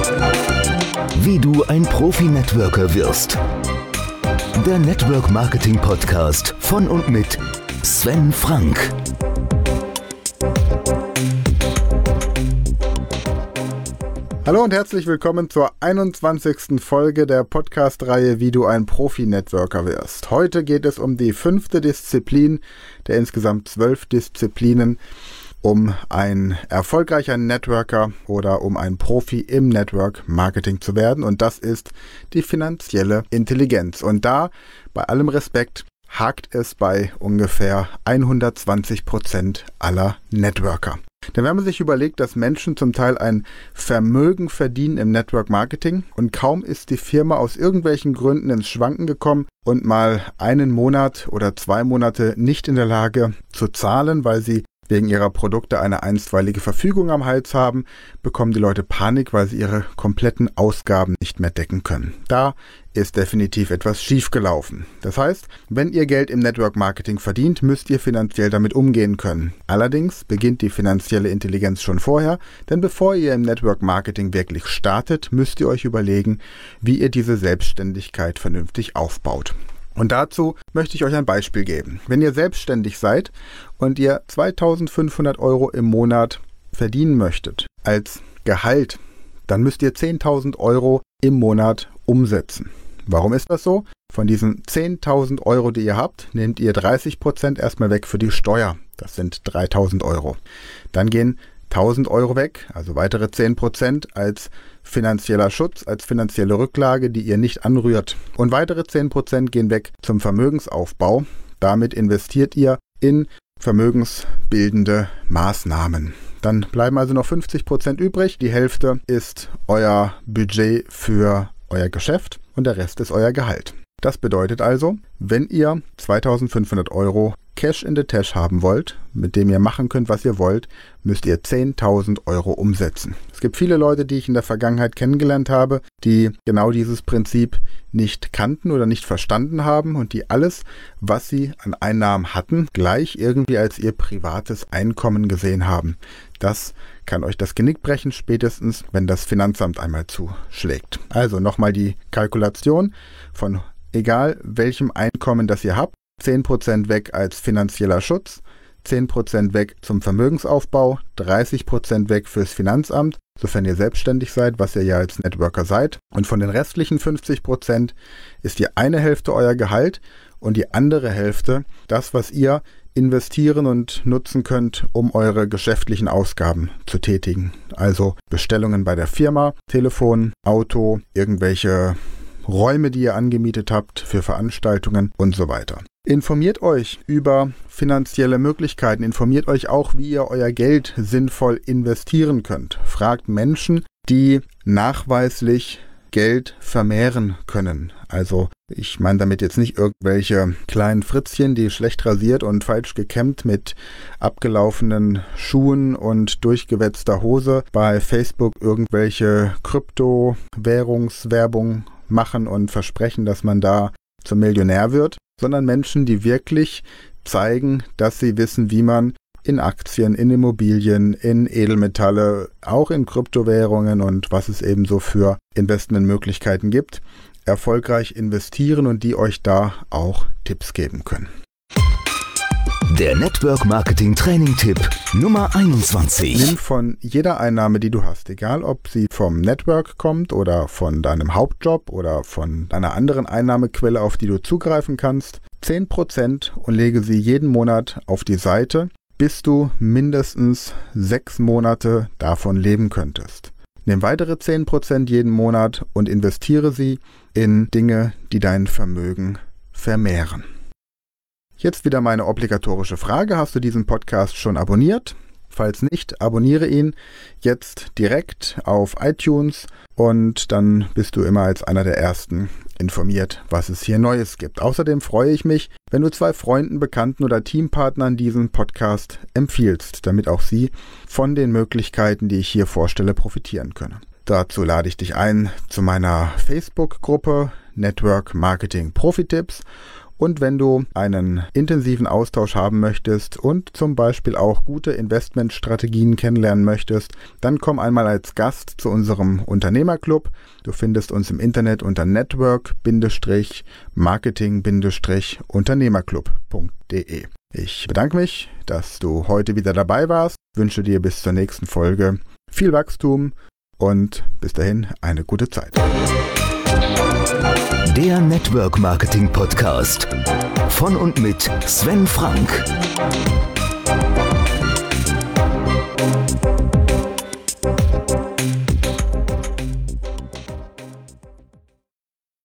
Wie du ein Profi-Networker wirst. Der Network Marketing Podcast von und mit Sven Frank. Hallo und herzlich willkommen zur 21. Folge der Podcast-Reihe Wie du ein Profi-Networker wirst. Heute geht es um die 5. Disziplin der insgesamt 12 Disziplinen, um ein erfolgreicher Networker oder um ein Profi im Network Marketing zu werden. Und das ist die finanzielle Intelligenz. Und da, bei allem Respekt, hakt es bei ungefähr 120% aller Networker. Denn wenn man sich überlegt, dass Menschen zum Teil ein Vermögen verdienen im Network Marketing und kaum ist die Firma aus irgendwelchen Gründen ins Schwanken gekommen und mal einen Monat oder 2 Monate nicht in der Lage zu zahlen, weil sie wegen ihrer Produkte eine einstweilige Verfügung am Hals haben, bekommen die Leute Panik, weil sie ihre kompletten Ausgaben nicht mehr decken können. Da ist definitiv etwas schiefgelaufen. Das heißt, wenn ihr Geld im Network Marketing verdient, müsst ihr finanziell damit umgehen können. Allerdings beginnt die finanzielle Intelligenz schon vorher, denn bevor ihr im Network Marketing wirklich startet, müsst ihr euch überlegen, wie ihr diese Selbstständigkeit vernünftig aufbaut. Und dazu möchte ich euch ein Beispiel geben. Wenn ihr selbstständig seid und ihr 2.500 € im Monat verdienen möchtet als Gehalt, dann müsst ihr 10.000 € im Monat umsetzen. Warum ist das so? Von diesen 10.000 €, die ihr habt, nehmt ihr 30% erstmal weg für die Steuer. Das sind 3.000 €. Dann gehen 1.000 € weg, also weitere 10% als finanzieller Schutz, als finanzielle Rücklage, die ihr nicht anrührt. Und weitere 10% gehen weg zum Vermögensaufbau. Damit investiert ihr in vermögensbildende Maßnahmen. Dann bleiben also noch 50% übrig. Die Hälfte ist euer Budget für euer Geschäft und der Rest ist euer Gehalt. Das bedeutet also, wenn ihr 2.500 € Cash in the Tash haben wollt, mit dem ihr machen könnt, was ihr wollt, müsst ihr 10.000 € umsetzen. Es gibt viele Leute, die ich in der Vergangenheit kennengelernt habe, die genau dieses Prinzip nicht kannten oder nicht verstanden haben und die alles, was sie an Einnahmen hatten, gleich irgendwie als ihr privates Einkommen gesehen haben. Das kann euch das Genick brechen, spätestens, wenn das Finanzamt einmal zuschlägt. Also nochmal die Kalkulation von egal welchem Einkommen, das ihr habt, 10% weg als finanzieller Schutz, 10% weg zum Vermögensaufbau, 30% weg fürs Finanzamt, sofern ihr selbstständig seid, was ihr ja als Networker seid. Und von den restlichen 50% ist die eine Hälfte euer Gehalt und die andere Hälfte das, was ihr investieren und nutzen könnt, um eure geschäftlichen Ausgaben zu tätigen. Also Bestellungen bei der Firma, Telefon, Auto, irgendwelche Räume, die ihr angemietet habt für Veranstaltungen und so weiter. Informiert euch über finanzielle Möglichkeiten, informiert euch auch, wie ihr euer Geld sinnvoll investieren könnt. Fragt Menschen, die nachweislich Geld vermehren können. Also ich meine damit jetzt nicht irgendwelche kleinen Fritzchen, die schlecht rasiert und falsch gekämmt mit abgelaufenen Schuhen und durchgewetzter Hose bei Facebook irgendwelche Kryptowährungswerbung machen und versprechen, dass man da zum Millionär wird, sondern Menschen, die wirklich zeigen, dass sie wissen, wie man in Aktien, in Immobilien, in Edelmetalle, auch in Kryptowährungen und was es eben so für Investmentmöglichkeiten gibt, erfolgreich investieren und die euch da auch Tipps geben können. Der Network Marketing Training Tipp Nummer 21. Nimm von jeder Einnahme, die du hast, egal ob sie vom Network kommt oder von deinem Hauptjob oder von einer anderen Einnahmequelle, auf die du zugreifen kannst, 10% und lege sie jeden Monat auf die Seite, bis du mindestens 6 Monate davon leben könntest. Nimm weitere 10% jeden Monat und investiere sie in Dinge, die dein Vermögen vermehren. Jetzt wieder meine obligatorische Frage. Hast du diesen Podcast schon abonniert? Falls nicht, abonniere ihn jetzt direkt auf iTunes und dann bist du immer als einer der Ersten informiert, was es hier Neues gibt. Außerdem freue ich mich, wenn du 2 Freunden, Bekannten oder Teampartnern diesen Podcast empfiehlst, damit auch sie von den Möglichkeiten, die ich hier vorstelle, profitieren können. Dazu lade ich dich ein zu meiner Facebook-Gruppe Network Marketing Profi-Tipps Und wenn du einen intensiven Austausch haben möchtest und zum Beispiel auch gute Investmentstrategien kennenlernen möchtest, dann komm einmal als Gast zu unserem Unternehmerclub. Du findest uns im Internet unter network-marketing-unternehmerclub.de. Ich bedanke mich, dass du heute wieder dabei warst, wünsche dir bis zur nächsten Folge viel Wachstum und bis dahin eine gute Zeit. Der Network Marketing Podcast von und mit Sven Frank.